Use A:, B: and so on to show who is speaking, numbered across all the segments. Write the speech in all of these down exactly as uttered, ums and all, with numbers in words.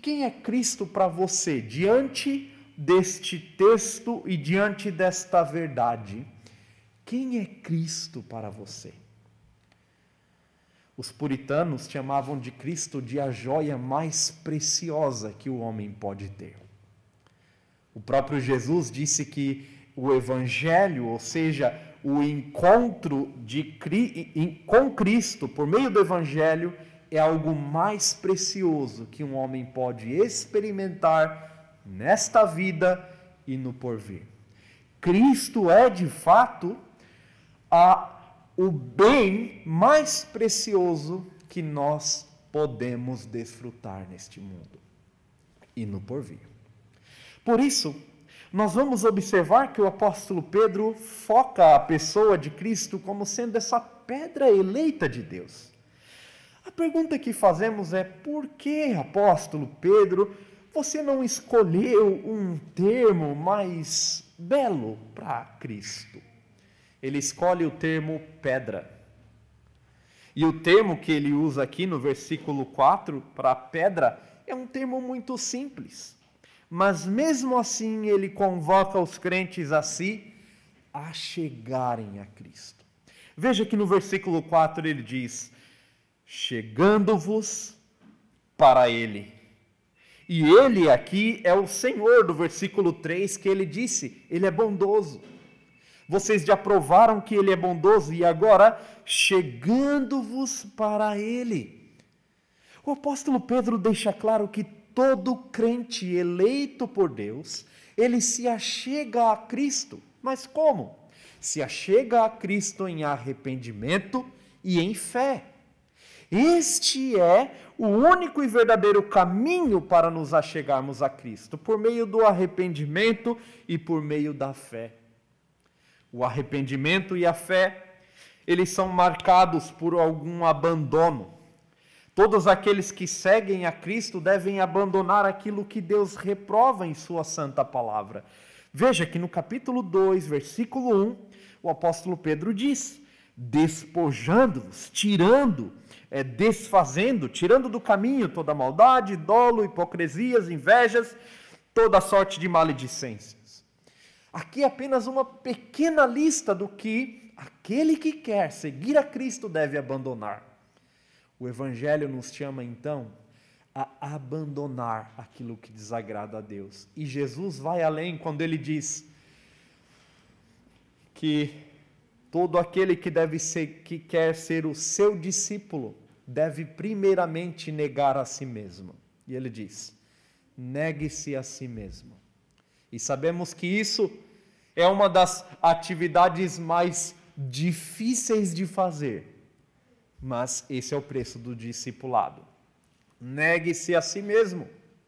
A: quem é Cristo para você diante deste texto e diante desta verdade? Quem é Cristo para você? Os puritanos chamavam de Cristo de a joia mais preciosa que o homem pode ter. O próprio Jesus disse que o Evangelho, ou seja, o encontro de, com Cristo por meio do Evangelho, é algo mais precioso que um homem pode experimentar nesta vida e no porvir. Cristo é, de fato, a o bem mais precioso que nós podemos desfrutar neste mundo e no porvir. Por isso, nós vamos observar que o apóstolo Pedro foca a pessoa de Cristo como sendo essa pedra eleita de Deus. A pergunta que fazemos é: por que, apóstolo Pedro, você não escolheu um termo mais belo para Cristo? Ele escolhe o termo pedra. E o termo que ele usa aqui no versículo quatro para pedra é um termo muito simples. Mas mesmo assim ele convoca os crentes a si a chegarem a Cristo. Veja que no versículo quatro ele diz: chegando-vos para Ele. E Ele aqui é o Senhor do versículo três, que ele disse, Ele é bondoso. Vocês já provaram que Ele é bondoso e agora chegando-vos para Ele. O apóstolo Pedro deixa claro que todo crente eleito por Deus, ele se achega a Cristo. Mas como? Se achega a Cristo em arrependimento e em fé. Este é o único e verdadeiro caminho para nos achegarmos a Cristo, por meio do arrependimento e por meio da fé. O arrependimento e a fé, eles são marcados por algum abandono. Todos aqueles que seguem a Cristo devem abandonar aquilo que Deus reprova em sua santa palavra. Veja que no capítulo dois, versículo um, o apóstolo Pedro diz: despojando-vos, tirando, é, desfazendo, tirando do caminho toda maldade, dolo, hipocrisias, invejas, toda sorte de maledicências. Aqui é apenas uma pequena lista do que aquele que quer seguir a Cristo deve abandonar. O Evangelho nos chama, então, a abandonar aquilo que desagrada a Deus. E Jesus vai além quando ele diz que todo aquele que, deve ser, que quer ser o seu discípulo deve primeiramente negar a si mesmo. E ele diz, negue-se a si mesmo. E sabemos que isso é uma das atividades mais difíceis de fazer. Mas esse é o preço do discipulado. Negue-se a si mesmo.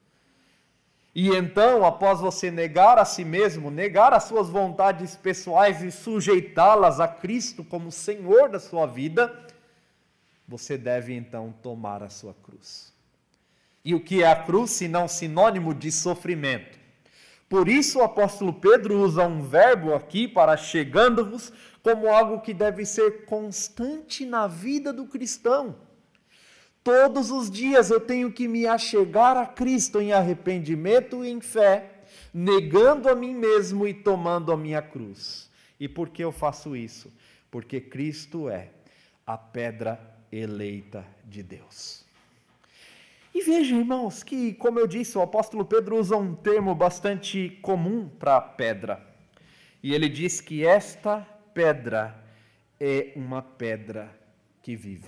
A: E então, após você negar a si mesmo, negar as suas vontades pessoais e sujeitá-las a Cristo como Senhor da sua vida, você deve então tomar a sua cruz. E o que é a cruz, senão sinônimo de sofrimento? Por isso o apóstolo Pedro usa um verbo aqui para chegando-vos como algo que deve ser constante na vida do cristão. Todos os dias eu tenho que me achegar a Cristo em arrependimento e em fé, negando a mim mesmo e tomando a minha cruz. E por que eu faço isso? Porque Cristo é a pedra eleita de Deus. E vejam, irmãos, que, como eu disse, o apóstolo Pedro usa um termo bastante comum para pedra. E ele diz que esta pedra é uma pedra que vive.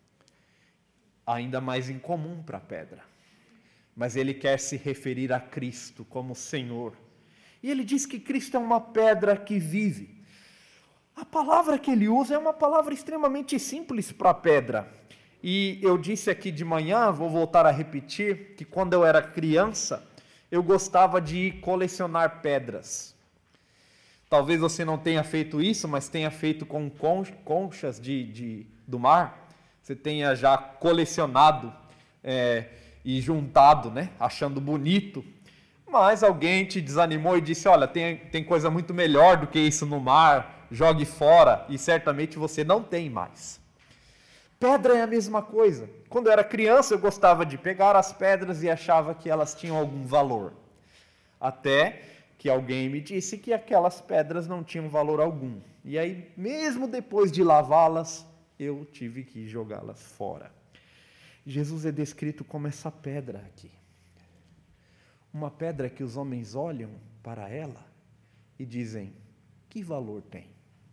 A: Ainda mais incomum para a pedra. Mas ele quer se referir a Cristo como Senhor. E ele diz que Cristo é uma pedra que vive. A palavra que ele usa é uma palavra extremamente simples para pedra. E eu disse aqui de manhã, vou voltar a repetir, que quando eu era criança, eu gostava de colecionar pedras. Talvez você não tenha feito isso, mas tenha feito com conchas de, de, do mar. Você tenha já colecionado é, e juntado, né, achando bonito. Mas alguém te desanimou e disse, olha, tem, tem coisa muito melhor do que isso no mar, jogue fora. E certamente você não tem mais. Pedra é a mesma coisa. Quando eu era criança, eu gostava de pegar as pedras e achava que elas tinham algum valor. Até que alguém me disse que aquelas pedras não tinham valor algum. E aí, mesmo depois de lavá-las, eu tive que jogá-las fora. Jesus é descrito como essa pedra aqui. Uma pedra que os homens olham para ela e dizem: que valor tem?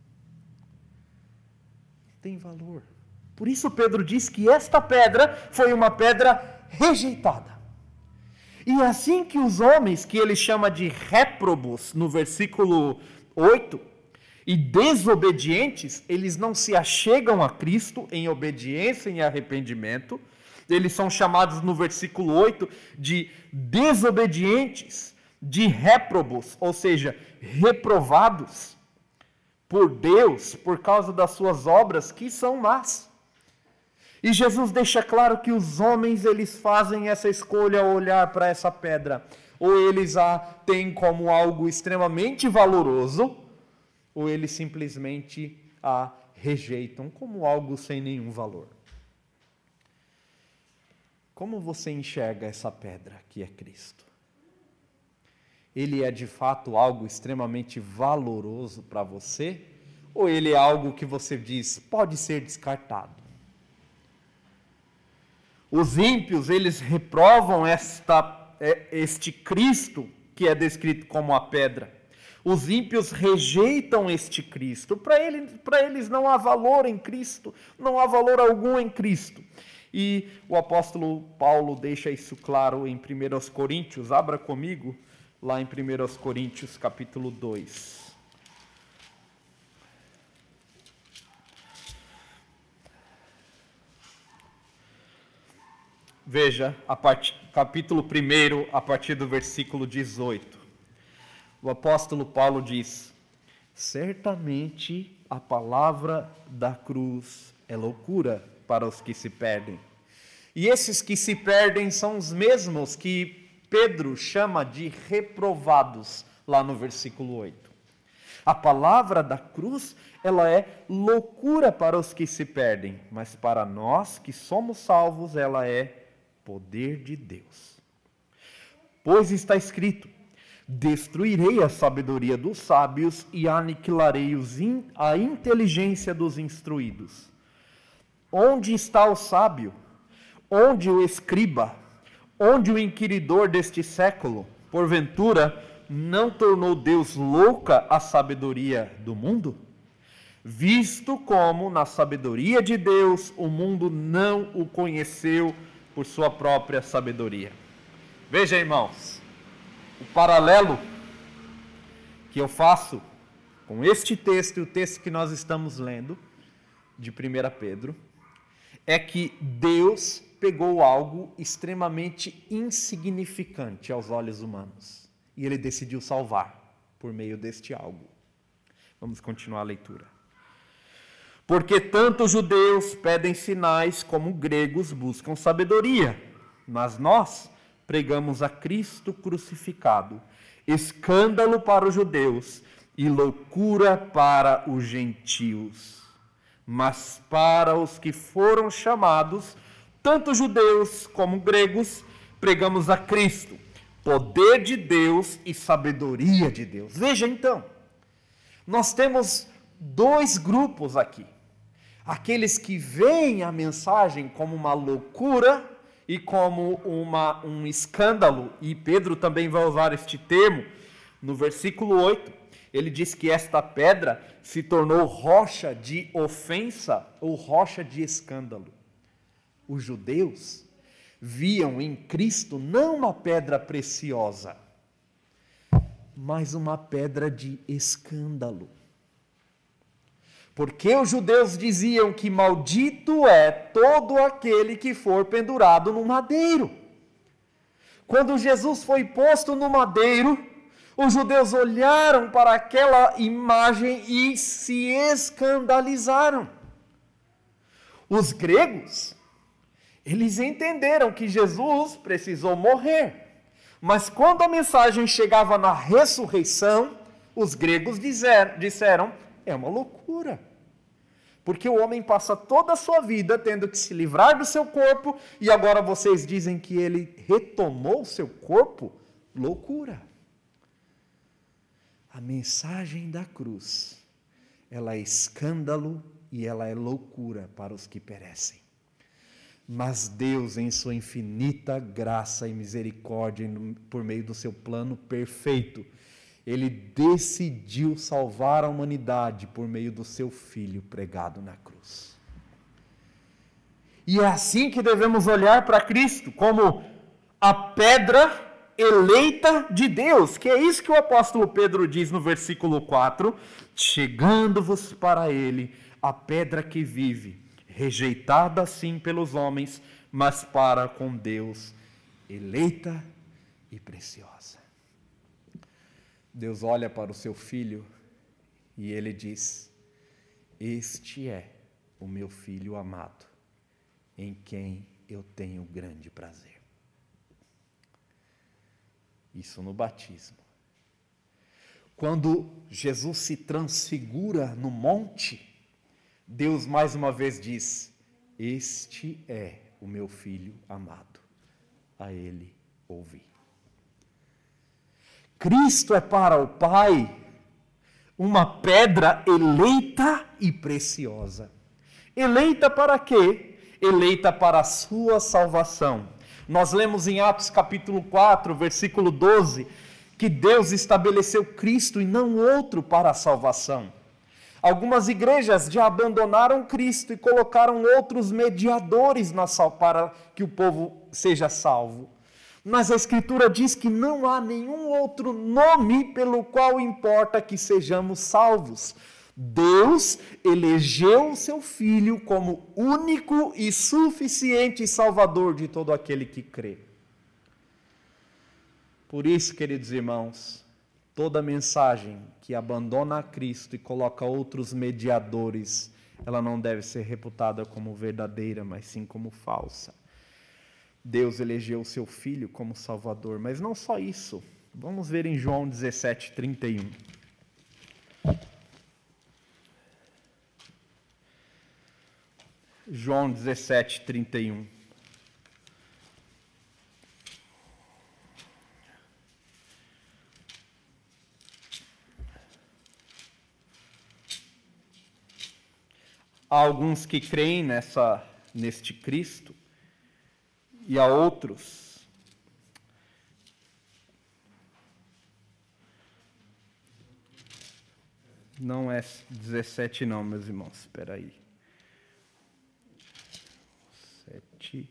A: Tem valor. Por isso Pedro diz que esta pedra foi uma pedra rejeitada. E é assim que os homens, que ele chama de réprobos, no versículo oito, e desobedientes, eles não se achegam a Cristo em obediência e arrependimento. Eles são chamados no versículo oito de desobedientes, de réprobos, ou seja, reprovados por Deus por causa das suas obras que são más. E Jesus deixa claro que os homens, eles fazem essa escolha ao olhar para essa pedra. Ou eles a têm como algo extremamente valoroso, ou eles simplesmente a rejeitam como algo sem nenhum valor. Como você enxerga essa pedra que é Cristo? Ele é de fato algo extremamente valoroso para você? Ou ele é algo que você diz, pode ser descartado? Os ímpios, eles reprovam esta, este Cristo que é descrito como a pedra. Os ímpios rejeitam este Cristo. Para eles, para eles não há valor em Cristo, não há valor algum em Cristo. E o apóstolo Paulo deixa isso claro em primeira Coríntios. Abra comigo lá em primeira Coríntios, capítulo dois. Veja, a part... capítulo um, a partir do versículo dezoito. O apóstolo Paulo diz: certamente a palavra da cruz é loucura para os que se perdem. E esses que se perdem são os mesmos que Pedro chama de reprovados, lá no versículo oito. A palavra da cruz, ela é loucura para os que se perdem, mas para nós que somos salvos, ela é poder de Deus. Pois está escrito: destruirei a sabedoria dos sábios e aniquilarei os in, a inteligência dos instruídos. Onde está o sábio? Onde o escriba? Onde o inquiridor deste século? Porventura, não tornou Deus louca a sabedoria do mundo? Visto como, na sabedoria de Deus, o mundo não o conheceu por sua própria sabedoria. Veja, irmãos, o paralelo que eu faço com este texto e o texto que nós estamos lendo, de primeira Pedro, é que Deus pegou algo extremamente insignificante aos olhos humanos e ele decidiu salvar por meio deste algo. Vamos continuar a leitura. Porque tanto os judeus pedem sinais como gregos buscam sabedoria, mas nós pregamos a Cristo crucificado, escândalo para os judeus e loucura para os gentios. Mas para os que foram chamados, tanto judeus como gregos, pregamos a Cristo, poder de Deus e sabedoria de Deus. Veja então, nós temos dois grupos aqui. Aqueles que veem a mensagem como uma loucura e como uma, um escândalo, e Pedro também vai usar este termo, no versículo oito, ele diz que esta pedra se tornou rocha de ofensa ou rocha de escândalo. Os judeus viam em Cristo não uma pedra preciosa, mas uma pedra de escândalo. Porque os judeus diziam que maldito é todo aquele que for pendurado no madeiro. Quando Jesus foi posto no madeiro, os judeus olharam para aquela imagem e se escandalizaram. Os gregos, eles entenderam que Jesus precisou morrer. Mas quando a mensagem chegava na ressurreição, os gregos disseram, é uma loucura. Porque o homem passa toda a sua vida tendo que se livrar do seu corpo e agora vocês dizem que ele retomou o seu corpo? Loucura. A mensagem da cruz, ela é escândalo e ela é loucura para os que perecem. Mas Deus, em sua infinita graça e misericórdia, por meio do seu plano perfeito, Ele decidiu salvar a humanidade por meio do seu Filho pregado na cruz. E é assim que devemos olhar para Cristo, como a pedra eleita de Deus, que é isso que o apóstolo Pedro diz no versículo quatro, chegando-vos para Ele, a pedra que vive, rejeitada sim pelos homens, mas para com Deus, eleita e preciosa. Deus olha para o seu Filho e Ele diz, este é o meu Filho amado, em quem eu tenho grande prazer. Isso no batismo. Quando Jesus se transfigura no monte, Deus mais uma vez diz, este é o meu Filho amado, a Ele ouvi. Cristo é para o Pai uma pedra eleita e preciosa. Eleita para quê? Eleita para a sua salvação. Nós lemos em Atos capítulo quatro, versículo doze, que Deus estabeleceu Cristo e não outro para a salvação. Algumas igrejas já abandonaram Cristo e colocaram outros mediadores na sal, para que o povo seja salvo. Mas a Escritura diz que não há nenhum outro nome pelo qual importa que sejamos salvos. Deus elegeu o seu Filho como único e suficiente Salvador de todo aquele que crê. Por isso, queridos irmãos, toda mensagem que abandona a Cristo e coloca outros mediadores, ela não deve ser reputada como verdadeira, mas sim como falsa. Deus elegeu o seu Filho como Salvador, mas não só isso. Vamos ver em João dezessete, trinta e um. João dezessete, trinta e um. Há alguns que creem nessa, neste Cristo, e há outros não é dezessete não, meus irmãos, espera aí. sete.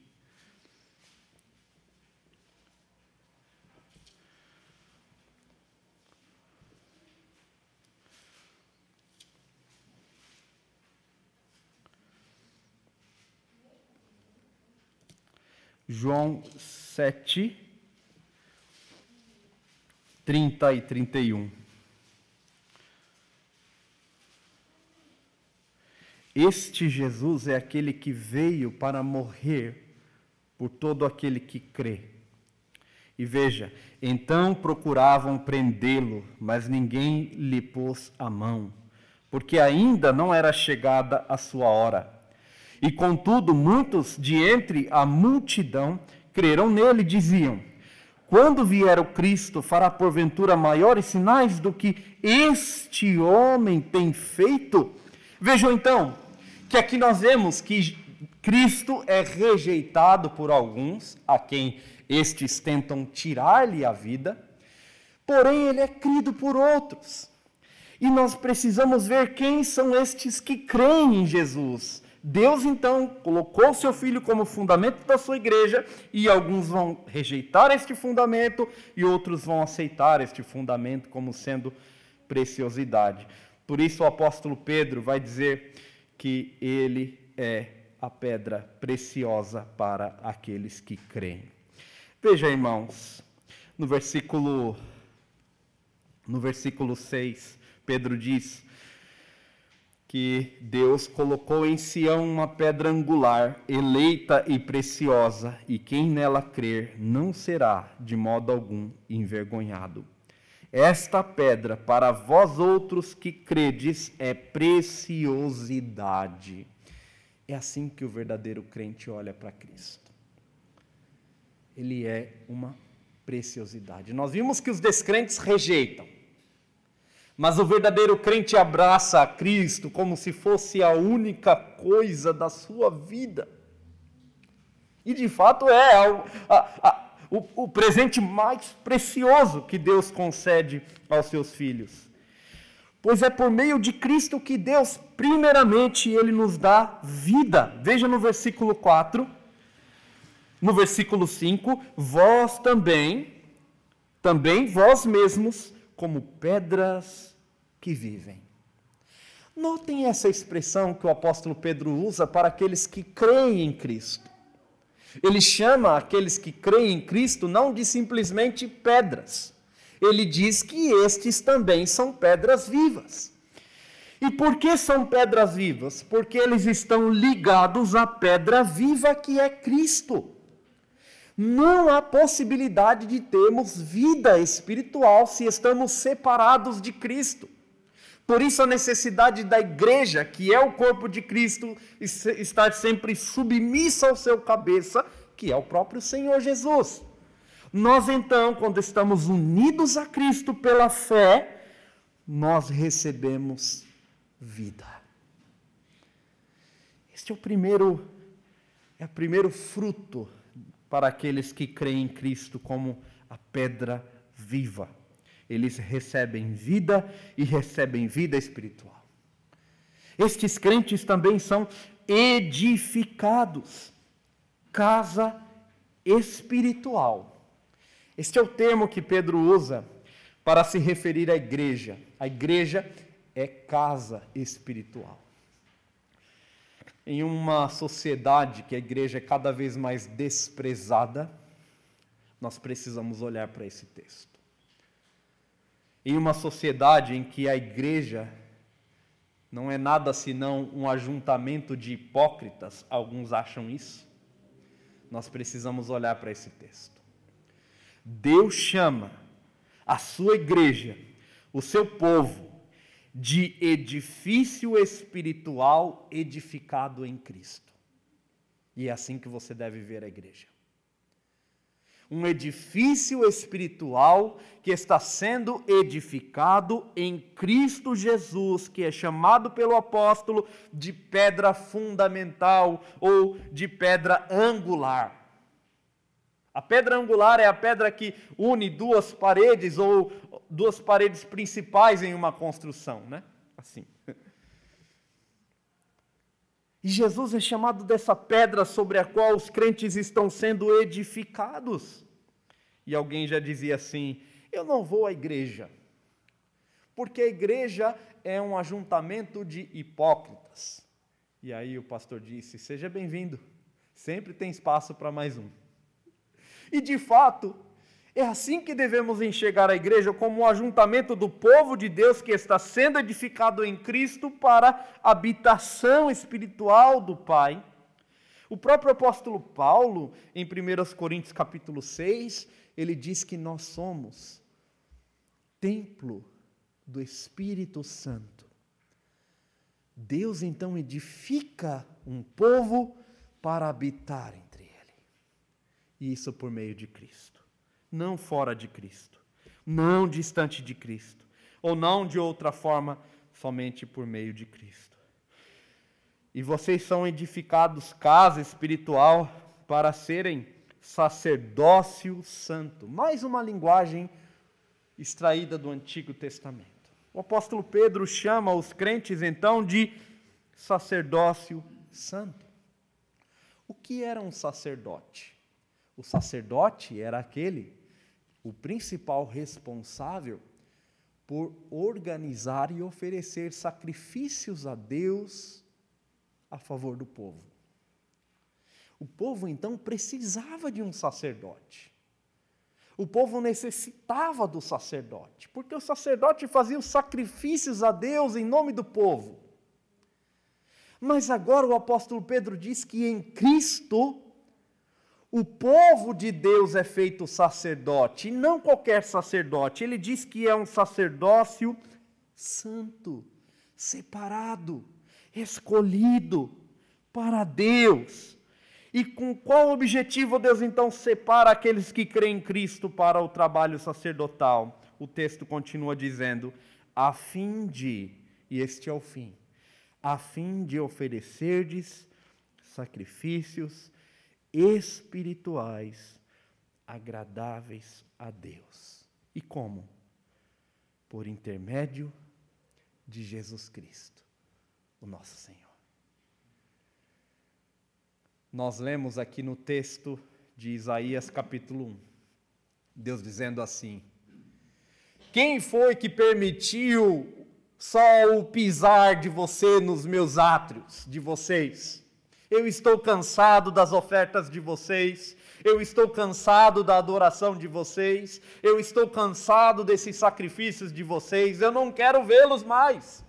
A: João sete, trinta e trinta e um. Este Jesus é aquele que veio para morrer por todo aquele que crê. E veja, então procuravam prendê-lo, mas ninguém lhe pôs a mão, porque ainda não era chegada a sua hora. E contudo, muitos de entre a multidão creram nele e diziam, quando vier o Cristo, fará porventura maiores sinais do que este homem tem feito? Vejam então, que aqui nós vemos que Cristo é rejeitado por alguns, a quem estes tentam tirar-lhe a vida, porém ele é crido por outros. E nós precisamos ver quem são estes que creem em Jesus. Deus, então, colocou o seu Filho como fundamento da sua igreja, e alguns vão rejeitar este fundamento, e outros vão aceitar este fundamento como sendo preciosidade. Por isso o apóstolo Pedro vai dizer que ele é a pedra preciosa para aqueles que creem. Veja, irmãos, no versículo, no versículo seis, Pedro diz que Deus colocou em Sião uma pedra angular, eleita e preciosa, e quem nela crer não será, de modo algum, envergonhado. Esta pedra, para vós outros que credes, é preciosidade. É assim que o verdadeiro crente olha para Cristo. Ele é uma preciosidade. Nós vimos que os descrentes rejeitam, mas o verdadeiro crente abraça a Cristo como se fosse a única coisa da sua vida. E de fato é a, a, a, o, o presente mais precioso que Deus concede aos seus filhos. Pois é por meio de Cristo que Deus, primeiramente, Ele nos dá vida. Veja no versículo quatro, no versículo cinco, vós também, também vós mesmos, como pedras que vivem. Notem essa expressão que o apóstolo Pedro usa para aqueles que creem em Cristo. Ele chama aqueles que creem em Cristo não de simplesmente pedras. Ele diz que estes também são pedras vivas. E por que são pedras vivas? Porque eles estão ligados à pedra viva que é Cristo. Não há possibilidade de termos vida espiritual se estamos separados de Cristo. Por isso a necessidade da igreja, que é o corpo de Cristo, estar sempre submissa ao seu cabeça, que é o próprio Senhor Jesus. Nós então, quando estamos unidos a Cristo pela fé, nós recebemos vida. Este é o primeiro, é o primeiro fruto para aqueles que creem em Cristo como a pedra viva. Eles recebem vida e recebem vida espiritual. Estes crentes também são edificados. Casa espiritual. Este é o termo que Pedro usa para se referir à igreja. A igreja é casa espiritual. Em uma sociedade que a igreja é cada vez mais desprezada, nós precisamos olhar para esse texto. Em uma sociedade em que a igreja não é nada senão um ajuntamento de hipócritas, alguns acham isso, nós precisamos olhar para esse texto. Deus chama a sua igreja, o seu povo, de edifício espiritual edificado em Cristo. E é assim que você deve ver a igreja. Um edifício espiritual que está sendo edificado em Cristo Jesus, que é chamado pelo apóstolo de pedra fundamental ou de pedra angular. A pedra angular é a pedra que une duas paredes ou duas paredes principais em uma construção, né? Assim. E Jesus é chamado dessa pedra sobre a qual os crentes estão sendo edificados. E alguém já dizia assim: eu não vou à igreja, porque a igreja é um ajuntamento de hipócritas. E aí o pastor disse: seja bem-vindo, sempre tem espaço para mais um. E de fato, é assim que devemos enxergar a igreja, como um ajuntamento do povo de Deus que está sendo edificado em Cristo para a habitação espiritual do Pai. O próprio apóstolo Paulo, em primeira Coríntios capítulo seis, ele diz que nós somos templo do Espírito Santo. Deus então edifica um povo para habitar entre ele. E isso por meio de Cristo. Não fora de Cristo, não distante de Cristo, ou não de outra forma, somente por meio de Cristo. E vocês são edificados casa espiritual para serem sacerdócio santo. Mais uma linguagem extraída do Antigo Testamento. O apóstolo Pedro chama os crentes então de sacerdócio santo. O que era um sacerdote? O sacerdote era aquele, o principal responsável por organizar e oferecer sacrifícios a Deus a favor do povo. O povo, então, precisava de um sacerdote. O povo necessitava do sacerdote, porque o sacerdote fazia os sacrifícios a Deus em nome do povo. Mas agora o apóstolo Pedro diz que em Cristo, O povo de Deus é feito sacerdote, e não qualquer sacerdote. Ele diz que é um sacerdócio santo, separado, escolhido para Deus. E com qual objetivo Deus então separa aqueles que creem em Cristo para o trabalho sacerdotal? O texto continua dizendo, a fim de, e este é o fim, a fim de oferecerdes sacrifícios espirituais agradáveis a Deus. E como? Por intermédio de Jesus Cristo, o nosso Senhor. Nós lemos aqui no texto de Isaías capítulo um, Deus dizendo assim, quem foi que permitiu só o pisar de você nos meus átrios, de vocês? Eu estou cansado das ofertas de vocês, eu estou cansado da adoração de vocês, eu estou cansado desses sacrifícios de vocês, eu não quero vê-los mais.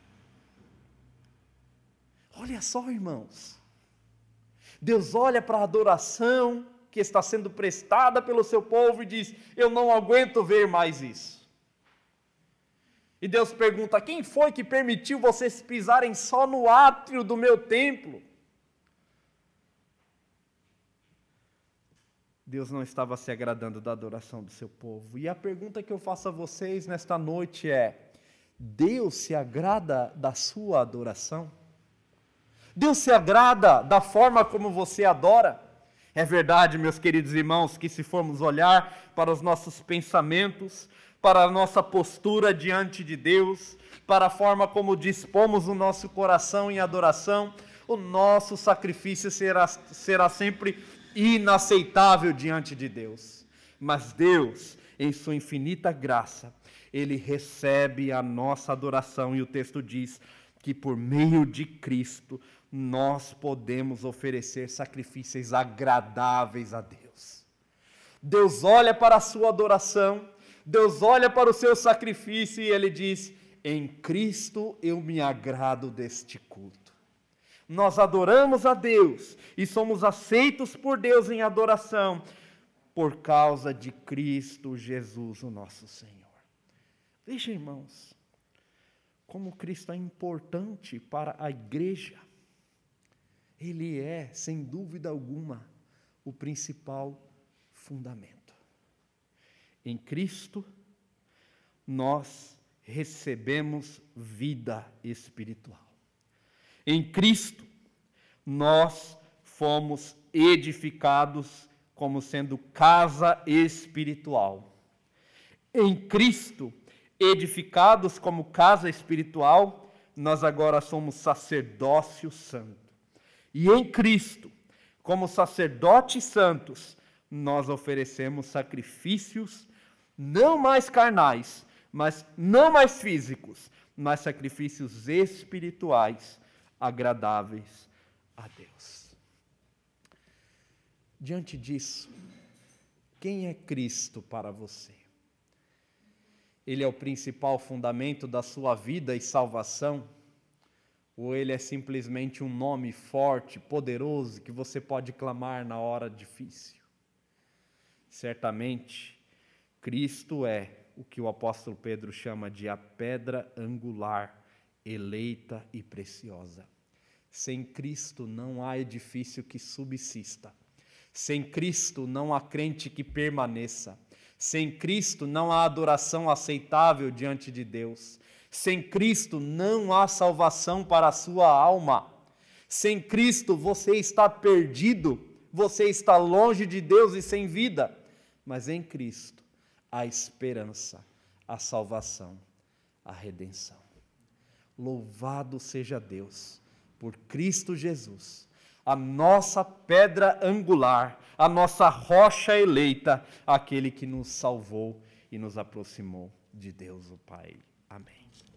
A: Olha só, irmãos, Deus olha para a adoração que está sendo prestada pelo seu povo e diz, eu não aguento ver mais isso. E Deus pergunta, quem foi que permitiu vocês pisarem só no átrio do meu templo? Deus não estava se agradando da adoração do seu povo. E a pergunta que eu faço a vocês nesta noite é, Deus se agrada da sua adoração? Deus se agrada da forma como você adora? É verdade, meus queridos irmãos, que se formos olhar para os nossos pensamentos, para a nossa postura diante de Deus, para a forma como dispomos o nosso coração em adoração, o nosso sacrifício será, será sempre inaceitável diante de Deus. Mas Deus, em sua infinita graça, Ele recebe a nossa adoração, e o texto diz que por meio de Cristo, nós podemos oferecer sacrifícios agradáveis a Deus. Deus olha para a sua adoração, Deus olha para o seu sacrifício e Ele diz, em Cristo eu me agrado deste culto. Nós adoramos a Deus e somos aceitos por Deus em adoração por causa de Cristo Jesus, o nosso Senhor. Veja, irmãos, como Cristo é importante para a igreja. Ele é, sem dúvida alguma, o principal fundamento. Em Cristo, nós recebemos vida espiritual. Em Cristo, nós fomos edificados como sendo casa espiritual. Em Cristo, edificados como casa espiritual, nós agora somos sacerdócio santo. E em Cristo, como sacerdotes santos, nós oferecemos sacrifícios não mais carnais, mas não mais físicos, mas sacrifícios espirituais agradáveis a Deus. Diante disso, quem é Cristo para você? Ele é o principal fundamento da sua vida e salvação? Ou ele é simplesmente um nome forte, poderoso, que você pode clamar na hora difícil? Certamente, Cristo é o que o apóstolo Pedro chama de a pedra angular, eleita e preciosa. Sem Cristo não há edifício que subsista. Sem Cristo não há crente que permaneça. Sem Cristo não há adoração aceitável diante de Deus. Sem Cristo não há salvação para a sua alma. Sem Cristo você está perdido, você está longe de Deus e sem vida. Mas em Cristo há esperança, a salvação, a redenção. Louvado seja Deus por Cristo Jesus, a nossa pedra angular, a nossa rocha eleita, aquele que nos salvou e nos aproximou de Deus o Pai. Amém.